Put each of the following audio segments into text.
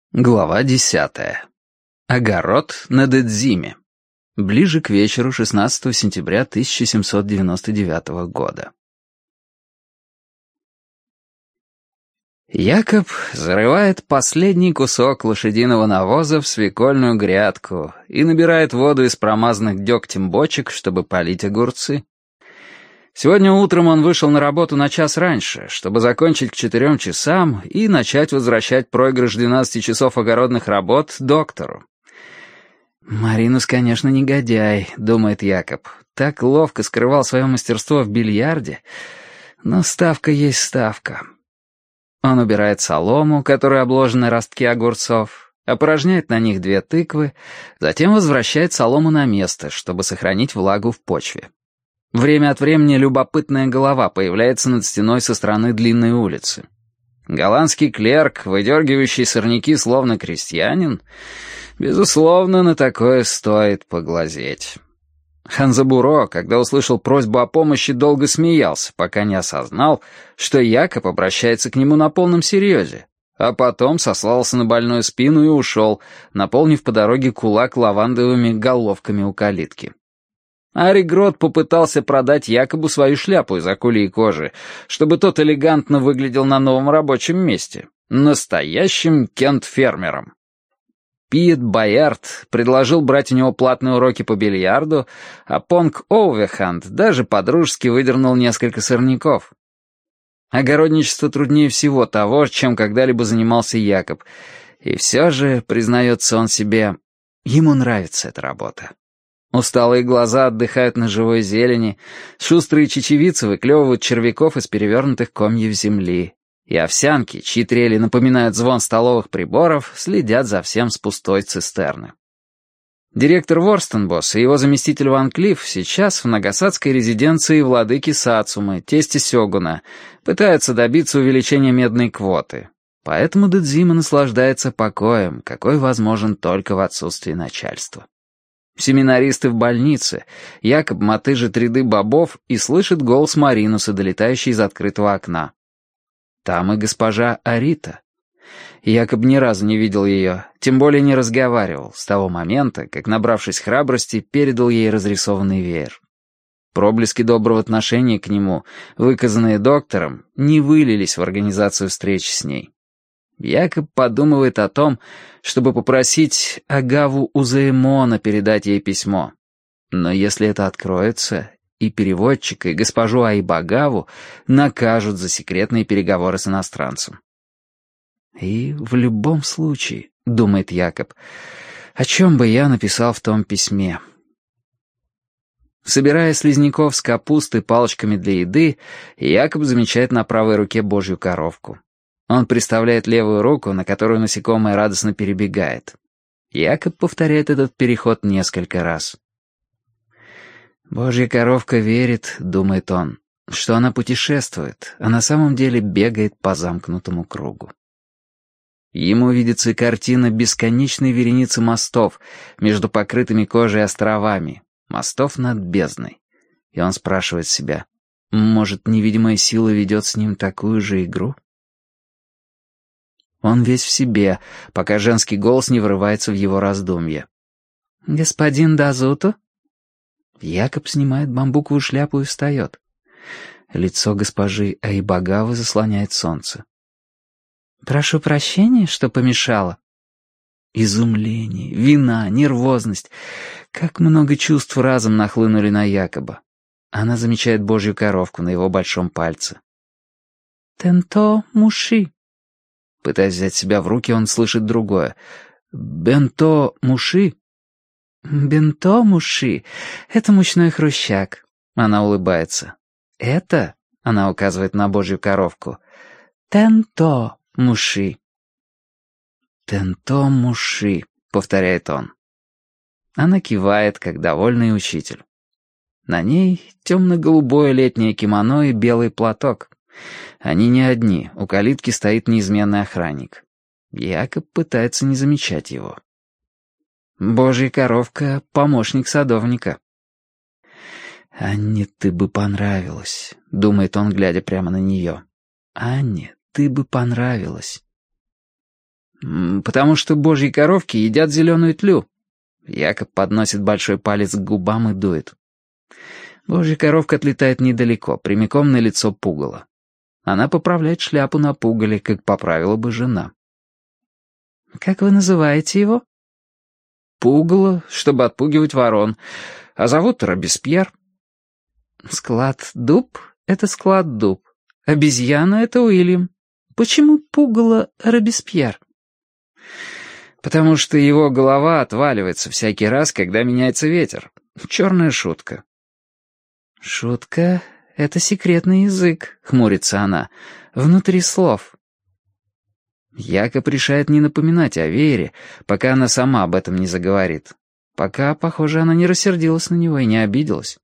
Глава 10. Огород на Дэдзиме. Ближе к вечеру 16 сентября 1799 года. Якоб зарывает последний кусок лошадиного навоза в свекольную грядку и набирает воду из промазанных дегтем бочек, чтобы полить огурцы. Сегодня утром он вышел на работу на час раньше, чтобы закончить к 4 часам и начать возвращать проигрыш 12 часов огородных работ доктору. «Маринус, конечно, негодяй», — думает Якоб. Так ловко скрывал свое мастерство в бильярде, но ставка есть ставка. Он убирает солому, которой обложены ростки огурцов, опорожняет на них 2 тыквы, затем возвращает солому на место, чтобы сохранить влагу в почве. Время от времени любопытная голова появляется над стеной со стороны длинной улицы. Голландский клерк, выдергивающий сорняки словно крестьянин, безусловно, на такое стоит поглазеть. Ханзабуро, когда услышал просьбу о помощи, долго смеялся, пока не осознал, что Якоб обращается к нему на полном серьезе, а потом сослался на больную спину и ушел, наполнив по дороге кулак лавандовыми головками у калитки. Ари Грот попытался продать Якобу свою шляпу из акульей кожи, чтобы тот элегантно выглядел на новом рабочем месте, настоящим Кент-фермером. Пиет Боярд предложил брать у него платные уроки по бильярду, а Понг Оувеханд даже по-дружески выдернул несколько сорняков. Огородничество труднее всего того, чем когда-либо занимался Якоб, и все же, признается он себе, ему нравится эта работа. Усталые глаза отдыхают на живой зелени, шустрые чечевицы выклевывают червяков из перевернутых комьев земли, и овсянки, чьи трели напоминают звон столовых приборов, следят за всем с пустой цистерны. Директор Ворстенбосс и его заместитель Ван Клифф сейчас в нагасакской резиденции владыки Сацумы, тестя сёгуна, пытаются добиться увеличения медной квоты. Поэтому Дэдзима наслаждается покоем, какой возможен только в отсутствии начальства. Семинаристы в больнице, Якоб мотыжит ряды бобов и слышит голос Маринуса, долетающий из открытого окна. Там и госпожа Арита. Якоб ни разу не видел ее, тем более не разговаривал, с того момента, как, набравшись храбрости, передал ей разрисованный веер. Проблески доброго отношения к нему, выказанные доктором, не вылились в организацию встреч с ней. Якоб подумывает о том, чтобы попросить Агаву Узаэмона передать ей письмо. Но если это откроется, и переводчика, и госпожу Айбагаву накажут за секретные переговоры с иностранцем. И в любом случае, думает Якоб, о чем бы я написал в том письме? Собирая слизняков с капусты палочками для еды, Якоб замечает на правой руке божью коровку. Он приставляет левую руку, на которую насекомое радостно перебегает. Якоб повторяет этот переход несколько раз. «Божья коровка верит, — думает он, — что она путешествует, а на самом деле бегает по замкнутому кругу». Ему видится картина бесконечной вереницы мостов между покрытыми кожей островами, мостов над бездной. И он спрашивает себя, может, невидимая сила ведет с ним такую же игру? Он весь в себе, пока женский голос не врывается в его раздумье. «Господин Дазуто?» Якоб снимает бамбуковую шляпу и встает. Лицо госпожи Айбагавы заслоняет солнце. «Прошу прощения, что помешала?» Изумление, вина, нервозность. Как много чувств разом нахлынули на Якоба. Она замечает божью коровку на его большом пальце. «Тенто муши». Пытаясь взять себя в руки, он слышит другое. «Бенто муши». «Бенто муши — это мучной хрущак». Она улыбается. «Это?» — она указывает на божью коровку. «Тенто муши». «Тенто муши», — повторяет он. Она кивает, как довольный учитель. На ней темно-голубое летнее кимоно и белый платок. Они не одни, у калитки стоит неизменный охранник. Якоб пытается не замечать его. Божья коровка — помощник садовника. «Анне, ты бы понравилась», — думает он, глядя прямо на нее. «Анне, ты бы понравилась». Потому что божьи коровки едят зеленую тлю». Якоб подносит большой палец к губам и дует. Божья коровка отлетает недалеко, прямиком на лицо пугала. Она поправляет шляпу на пугале, как поправила бы жена. «Как вы называете его?» «Пугало, чтобы отпугивать ворон. А зовут Робеспьер». «Склад-дуб — это склад-дуб. Обезьяна — это Уильям. Почему пугало Робеспьер?» «Потому что его голова отваливается всякий раз, когда меняется ветер. Черная шутка». «Шутка — это секретный язык», — хмурится она, — «внутри слов». Якоб решает не напоминать о Вере, пока она сама об этом не заговорит. Пока, похоже, она не рассердилась на него и не обиделась.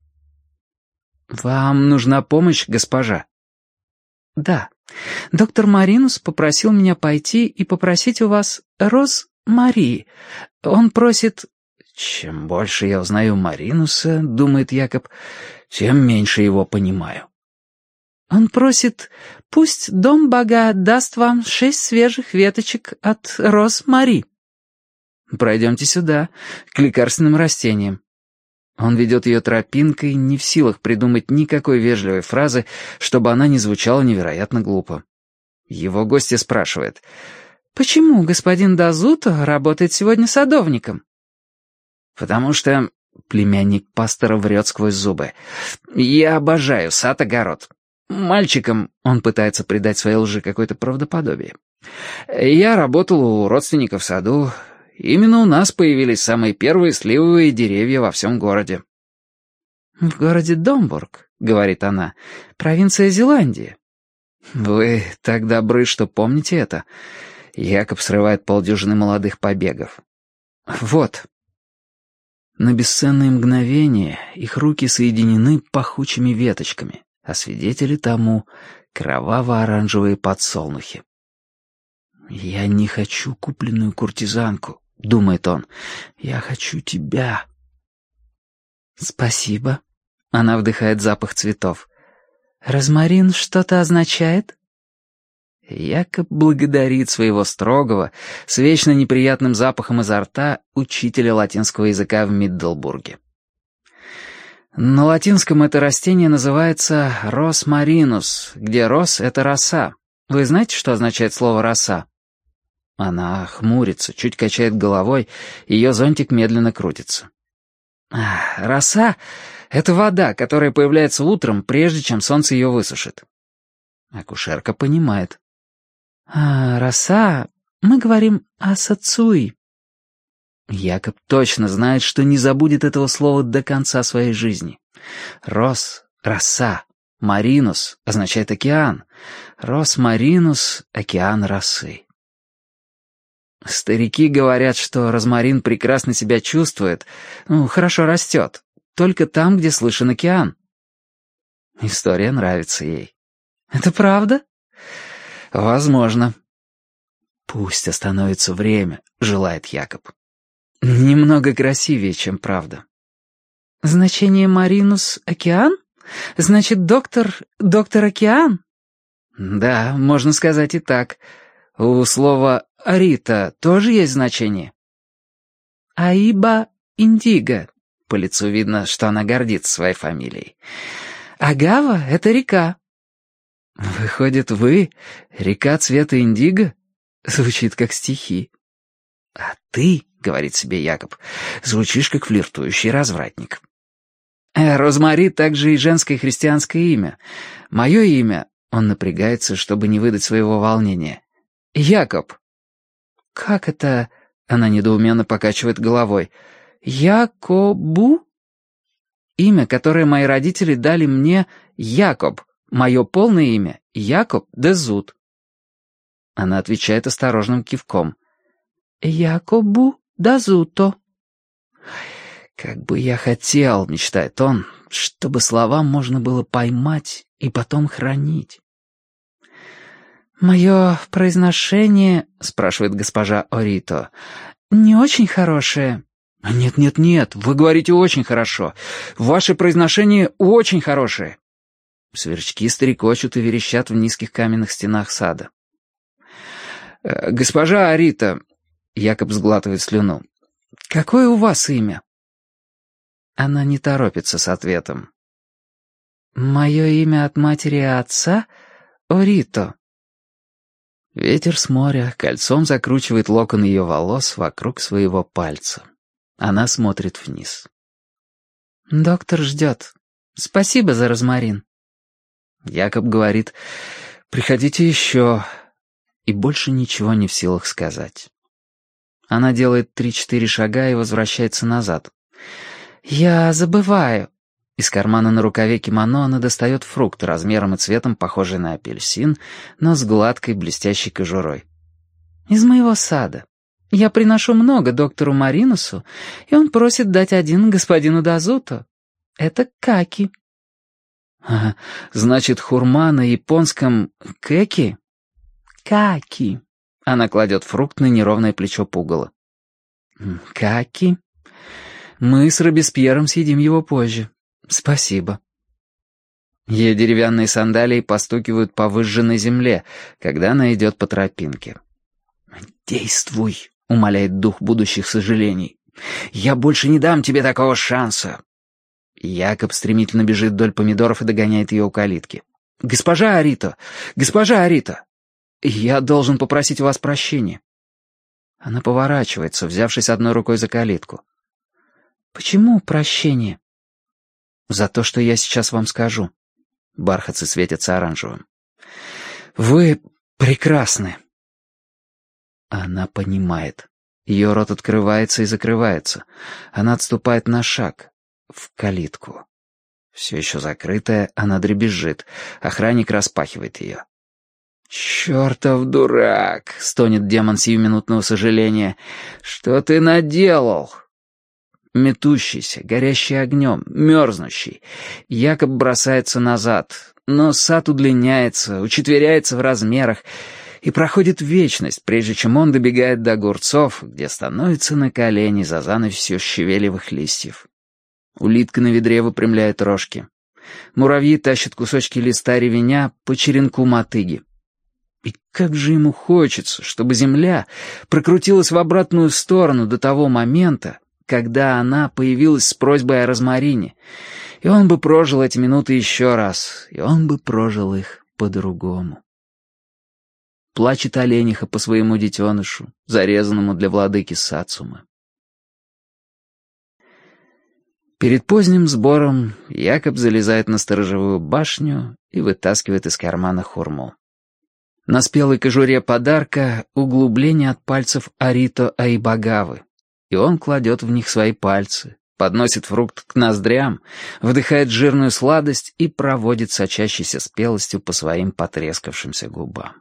«Вам нужна помощь, госпожа?» «Да. Доктор Маринус попросил меня пойти и попросить у вас роз Мари. Он просит...» «Чем больше я узнаю Маринуса, — думает Якоб, — тем меньше его понимаю». «Он просит, пусть дом Бага даст вам 6 свежих веточек от роз Мари. Пройдемте сюда, к лекарственным растениям». Он ведет ее тропинкой, не в силах придумать никакой вежливой фразы, чтобы она не звучала невероятно глупо. Его гостья спрашивает: «Почему господин Дазуто работает сегодня садовником?» «Потому что...» — племянник пастора врет сквозь зубы. «Я обожаю сад-огород. Мальчиком...» — он пытается придать своей лжи какое-то правдоподобие. «Я работал у родственников в саду. Именно у нас появились самые первые сливовые деревья во всем городе». «В городе Домбург, — говорит она, — провинция Зеландии». «Вы так добры, что помните это?» Якоб срывает полдюжины молодых побегов. «Вот». На бесценные мгновения их руки соединены пахучими веточками, а свидетели тому — кроваво-оранжевые подсолнухи. «Я не хочу купленную куртизанку», — думает он. «Я хочу тебя». «Спасибо». Она вдыхает запах цветов. «Розмарин что-то означает?» Якоб благодарит своего строгого, с вечно неприятным запахом изо рта, учителя латинского языка в Миддлбурге. На латинском это растение называется рос маринус, где рос — это роса. Вы знаете, что означает слово «роса»? Она хмурится, чуть качает головой, ее зонтик медленно крутится. Роса — это вода, которая появляется утром, прежде чем солнце ее высушит. Акушерка понимает. Роса, мы говорим о сацуи. Якоб точно знает, что не забудет этого слова до конца своей жизни. Рос, роса, маринус означает океан. Рос маринус — океан росы. Старики говорят, что розмарин прекрасно себя чувствует, хорошо растет, только там, где слышен океан. История нравится ей. Это правда? Возможно. Пусть остановится время, желает Якоб. Немного красивее, чем правда. Значение Маринус — океан? Значит, доктор океан? Да, можно сказать и так. У слова «арита» тоже есть значение. Аиба индиго. По лицу видно, что она гордится своей фамилией. Агава — это река. Выходит, вы — река цвета индиго? Звучит как стихи. А ты, — говорит себе Якоб, — звучишь как флиртующий развратник. Розмари также и женское христианское имя. Мое имя, он напрягается, чтобы не выдать своего волнения. Якоб. Как это? Она недоуменно покачивает головой. Якобу? Имя, которое мои родители дали мне, Якоб. Мое полное имя — Якоб де Зут. Она отвечает осторожным кивком. Якобу Дазуто. Как бы я хотел, мечтает он, чтобы слова можно было поймать и потом хранить. «Мое произношение, — спрашивает госпожа Орито, — не очень хорошее». «Нет, вы говорите очень хорошо. Ваше произношение очень хорошее». Сверчки стрекочут и верещат в низких каменных стенах сада. «Госпожа Арита», — Якоб сглатывает слюну, — «какое у вас имя?» Она не торопится с ответом. «Мое имя от матери и отца — Орито». Ветер с моря кольцом закручивает локон ее волос вокруг своего пальца. Она смотрит вниз. «Доктор ждет. Спасибо за розмарин». Якоб говорит: «Приходите еще», и больше ничего не в силах сказать. Она делает 3-4 шага и возвращается назад. «Я забываю». Из кармана на рукаве кимоно она достает фрукт размером и цветом, похожий на апельсин, но с гладкой блестящей кожурой. «Из моего сада. Я приношу много доктору Маринусу, и он просит дать один господину Дазуто. Это каки». «Значит, хурма на японском кэки?» «Каки». Она кладет фрукт на неровное плечо пугала. «Каки? Мы с Робеспьером съедим его позже. Спасибо». Ее деревянные сандалии постукивают по выжженной земле, когда она идет по тропинке. «Действуй», — умоляет дух будущих сожалений. «Я больше не дам тебе такого шанса». Якоб стремительно бежит вдоль помидоров и догоняет ее у калитки. «Госпожа Арито! Госпожа Арито! Я должен попросить у вас прощения». Она поворачивается, взявшись одной рукой за калитку. «Почему прощение?» «За то, что я сейчас вам скажу». Бархатцы светятся оранжевым. «Вы прекрасны». Она понимает. Ее рот открывается и закрывается. Она отступает на шаг. В калитку. Все еще закрытая, она дребезжит. Охранник распахивает ее. «Чертов дурак!» — стонет демон сиюминутного сожаления. «Что ты наделал?» Метущийся, горящий огнем, мерзнущий. Якоб бросается назад, но сад удлиняется, учетверяется в размерах, и проходит вечность, прежде чем он добегает до огурцов, где становится на колени за занавесью щавелевых листьев. Улитка на ведре выпрямляет рожки. Муравьи тащат кусочки листа ревеня по черенку мотыги. И как же ему хочется, чтобы земля прокрутилась в обратную сторону до того момента, когда она появилась с просьбой о розмарине, и он бы прожил эти минуты еще раз, и он бы прожил их по-другому. Плачет олениха по своему детенышу, зарезанному для владыки Сацумы. Перед поздним сбором Якоб залезает на сторожевую башню и вытаскивает из кармана хурму. На спелой кожуре подарка углубление от пальцев Арито Аибагавы, и он кладет в них свои пальцы, подносит фрукт к ноздрям, вдыхает жирную сладость и проводит сочащейся спелостью по своим потрескавшимся губам.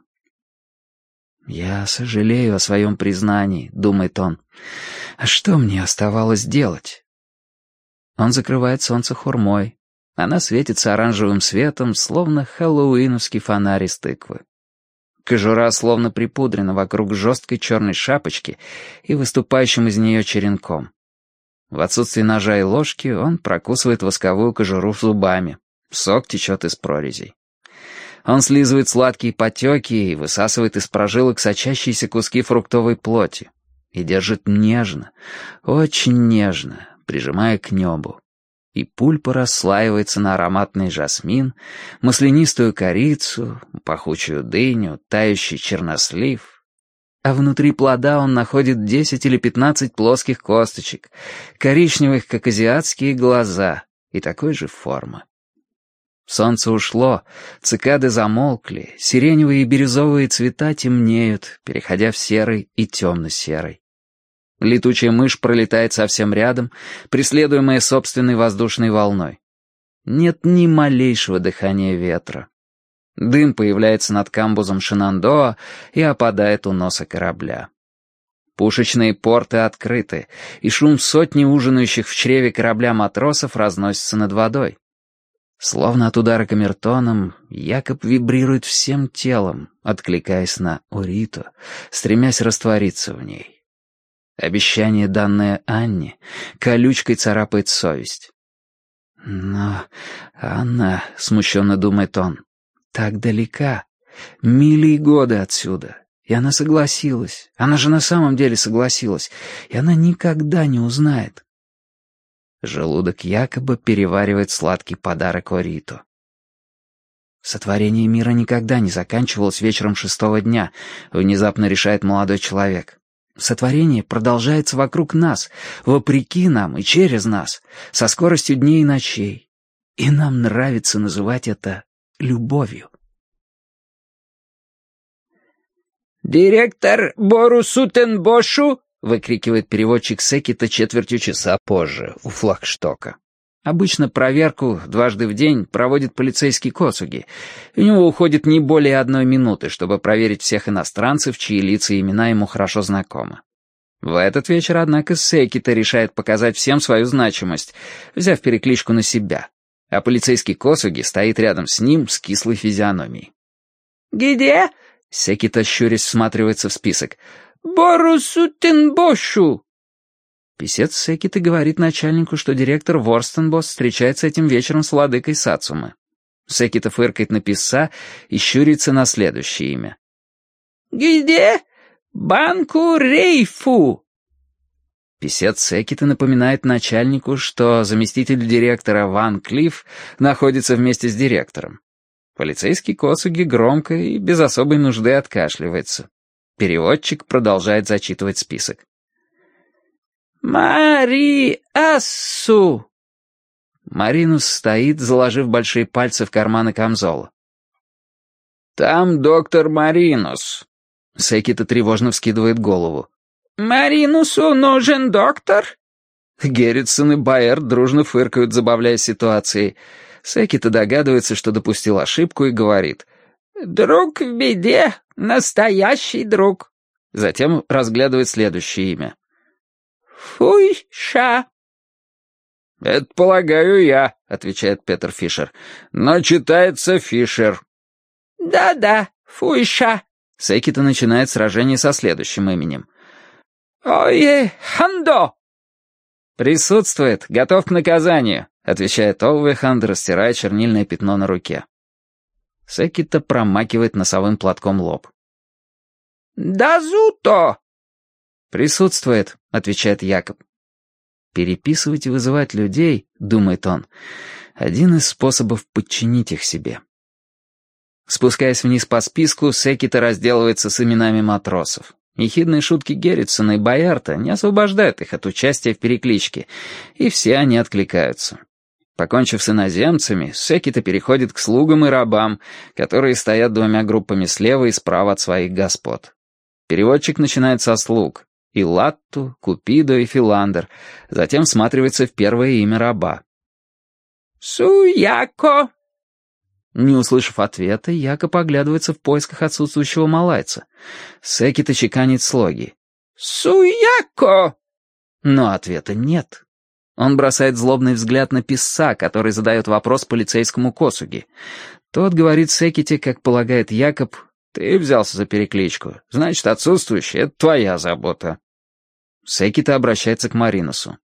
«Я сожалею о своем признании», — думает он. «А что мне оставалось делать?» Он закрывает солнце хурмой. Она светится оранжевым светом, словно хэллоуиновский фонарь из тыквы. Кожура словно припудрена вокруг жесткой черной шапочки и выступающим из нее черенком. В отсутствие ножа и ложки он прокусывает восковую кожуру зубами. Сок течет из прорезей. Он слизывает сладкие потеки и высасывает из прожилок сочащиеся куски фруктовой плоти. И держит нежно, очень нежно, прижимая к небу. И пульпа расслаивается на ароматный жасмин, маслянистую корицу, пахучую дыню, тающий чернослив. А внутри плода он находит 10 или 15 плоских косточек, коричневых, как азиатские глаза, и такой же формы. Солнце ушло, цикады замолкли, сиреневые и бирюзовые цвета темнеют, переходя в серый и темно-серый. Летучая мышь пролетает совсем рядом, преследуемая собственной воздушной волной. Нет ни малейшего дыхания ветра. Дым появляется над камбузом Шинандоа и опадает у носа корабля. Пушечные порты открыты, и шум сотни ужинающих в чреве корабля матросов разносится над водой. Словно от удара камертоном, Якоб вибрирует всем телом, откликаясь на Орито, стремясь раствориться в ней. Обещание, данное Анне, колючкой царапает совесть. Но Анна, смущенно думает он, так далека, мили и годы отсюда, И она согласилась. Она же на самом деле согласилась. И она никогда не узнает. Желудок Якоба переваривает сладкий подарок Орито. Сотворение мира никогда не заканчивалось вечером 6-го дня, внезапно решает молодой человек. Сотворение продолжается вокруг нас, вопреки нам и через нас, со скоростью дней и ночей. И нам нравится называть это любовью. «Директор Борусутенбошу!» — выкрикивает переводчик Секита четвертью часа позже, у флагштока. Обычно проверку дважды в день проводит полицейский Косуги. У него уходит не более 1 минуты, чтобы проверить всех иностранцев, чьи лица и имена ему хорошо знакомы. В этот вечер, однако, Секита решает показать всем свою значимость, взяв перекличку на себя. А полицейский Косуги стоит рядом с ним с кислой физиономией. «Где?» — Секита, щурясь, всматривается в список. «Борусутенбошу!» Писец Секита говорит начальнику, что директор Ворстенбос встречается этим вечером с владыкой Сацумы. Секита фыркает на писца и щурится на следующее имя. «Где? Банку Рейфу!» Писец Секита напоминает начальнику, что заместитель директора Ван Клифф находится вместе с директором. Полицейский Косуги громко и без особой нужды откашливается. Переводчик продолжает зачитывать список. «Мариассу!» Маринус стоит, заложив большие пальцы в карманы камзола. «Там доктор Маринус». Секита тревожно вскидывает голову. «Маринусу нужен доктор?» Герритсон и Байер дружно фыркают, забавляя ситуацией. Секита догадывается, что допустил ошибку, и говорит. «Друг в беде, настоящий друг». Затем разглядывает следующее имя. «Фуйша». «Это, полагаю, я», — отвечает Петер Фишер. «Но читается Фишер». «Да-да, Фуйша». Секита начинает сражение со следующим именем. «Ое, Хандо». «Присутствует, готов к наказанию», — отвечает Ове Ханд, растирая чернильное пятно на руке. Секита промакивает носовым платком лоб. «Дазуто». «Присутствует», — отвечает Якоб. «Переписывать и вызывать людей, — думает он, — один из способов подчинить их себе». Спускаясь вниз по списку, Секита разделывается с именами матросов. Ехидные шутки Герритсона и Боярта не освобождают их от участия в перекличке, и все они откликаются. Покончив с иноземцами, Секита переходит к слугам и рабам, которые стоят 2 группами слева и справа от своих господ. Переводчик начинает со слуг. И Латту, Купидо и Филандер. Затем всматривается в первое имя раба. «Суяко!» Не услышав ответа, Якоб оглядывается в поисках отсутствующего малайца. Секита чеканит слоги. «Суяко!» Но ответа нет. Он бросает злобный взгляд на писца, который задает вопрос полицейскому Косуги. Тот говорит Секите, как полагает Якоб, «Ты взялся за перекличку. Значит, отсутствующий — это твоя забота». Секита обращается к Маринусу.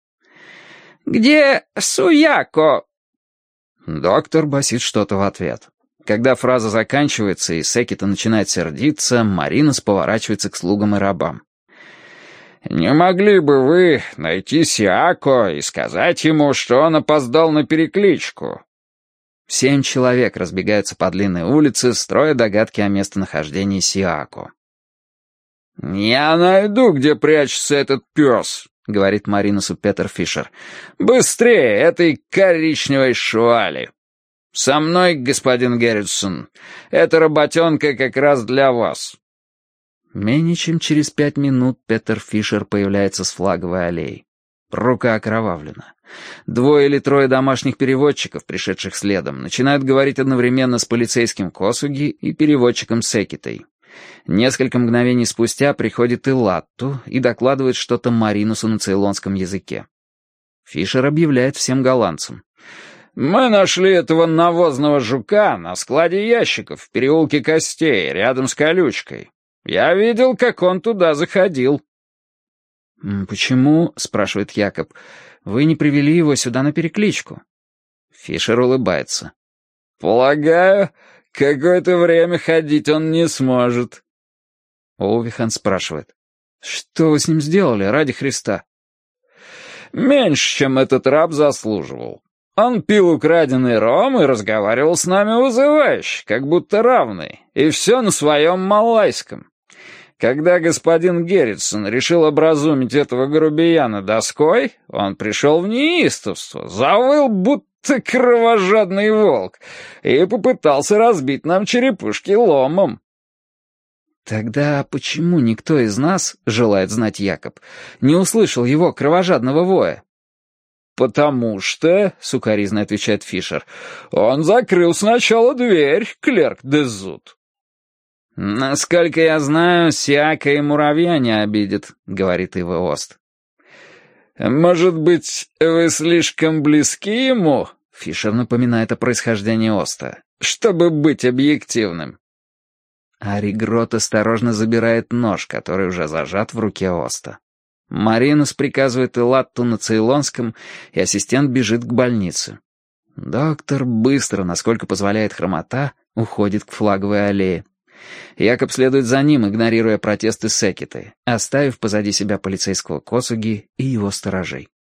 «Где Суяко?» Доктор басит что-то в ответ. Когда фраза заканчивается и Секита начинает сердиться, Маринус поворачивается к слугам и рабам. «Не могли бы вы найти Сиако и сказать ему, что он опоздал на перекличку?» 7 человек разбегаются по длинной улице, строя догадки о местонахождении Сиако. «Я найду, где прячется этот пес», — говорит Маринусу Петер Фишер. «Быстрее этой коричневой швали! Со мной, господин Герритсон. Эта работенка как раз для вас». Менее чем через 5 минут Петер Фишер появляется с флаговой аллеей. Рука окровавлена. 2 или 3 домашних переводчиков, пришедших следом, начинают говорить одновременно с полицейским Косуги и переводчиком Секитой. Несколько мгновений спустя приходит и Латту и докладывает что-то Маринусу на цейлонском языке. Фишер объявляет всем голландцам. «Мы нашли этого навозного жука на складе ящиков в переулке Костей, рядом с колючкой. Я видел, как он туда заходил». «Почему, — спрашивает Якоб, — вы не привели его сюда на перекличку?» Фишер улыбается. «Полагаю, какое-то время ходить он не сможет». Оувихан спрашивает. «Что вы с ним сделали, ради Христа?» «Меньше, чем этот раб заслуживал. Он пил украденный ром и разговаривал с нами вызывающе, как будто равный, и все на своем малайском. Когда господин Герритсон решил образумить этого грубияна доской, он пришел в неистовство, завыл, будто кровожадный волк, и попытался разбить нам черепушки ломом». «Тогда почему никто из нас, — желает знать Якоб, — не услышал его кровожадного воя?» «Потому что, — сукоризно отвечает Фишер, — он закрыл сначала дверь, клерк Дезут». «Насколько я знаю, Сиака и муравья не обидит», — говорит Ива Ост. «Может быть, вы слишком близки ему?» — Фишер напоминает о происхождении Оста. «Чтобы быть объективным». Ари Грот осторожно забирает нож, который уже зажат в руке Оста. Маринус приказывает Элатту на цейлонском, и ассистент бежит к больнице. Доктор быстро, насколько позволяет хромота, уходит к флаговой аллее. Якоб следует за ним, игнорируя протесты Секиты, оставив позади себя полицейского Косуги и его сторожей.